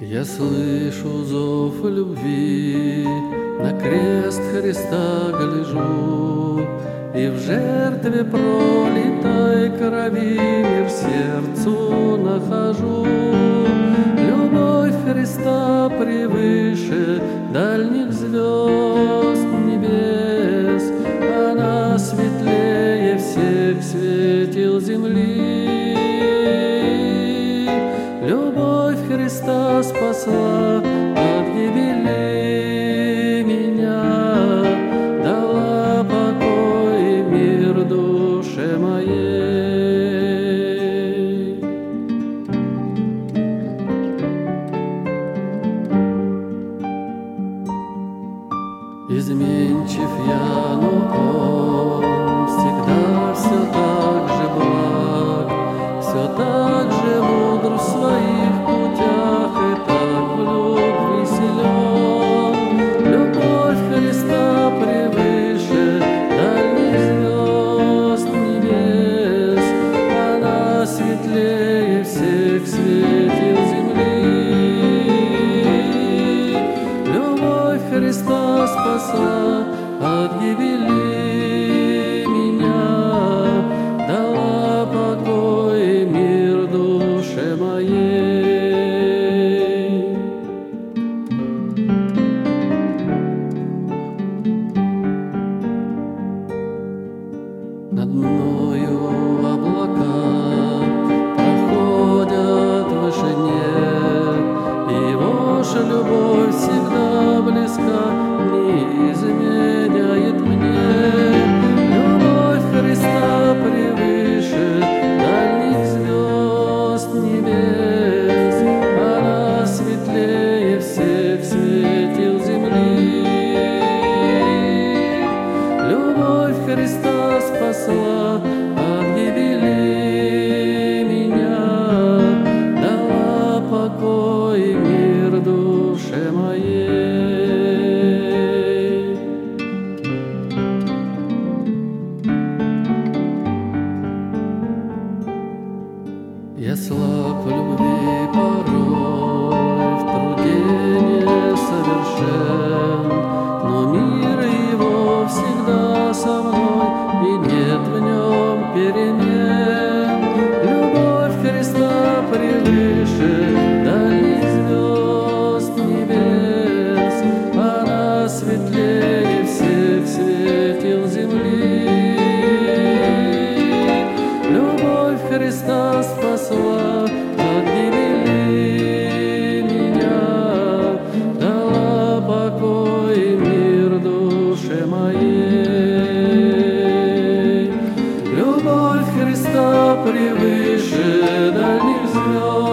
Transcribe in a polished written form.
Я слышу зов любви, на крест Христа гляжу, и в жертве пролитой крови мир сердцу нахожу. Любовь Христа превыше дальних звезд небес, она светлее всех светил земли. Любовь Христа спасла от гибели меня, дала покой и мир душе моей. Изменчив я, но Он всегда все так же благ, все так же мудр в своих путях и так в любви силен. Любовь Христа превыше дальних звезд небес, она светлее всех светил земли. Любовь Христа спасла от гибели меня, дала покой и мир душе моей. Над мною облака проходят в вышине, и ваша любовь всегда близка, не изменяет мне. Любовь Христа превыше дальних звезд небес, она светлее всех светил земли. Любовь Христа спасла от гибели меня, дала покой и мир душе моей. Я слаб в любви порой, в труде несовершен, но мир его всегда со мной, и нет в нем перемен. Любовь Христа превыше дальних звезд небес, она светлее всех светил земли. Любовь Христа спасла от гибели меня, дала покой и мир душе моей. Любовь Христа превыше дальних звезд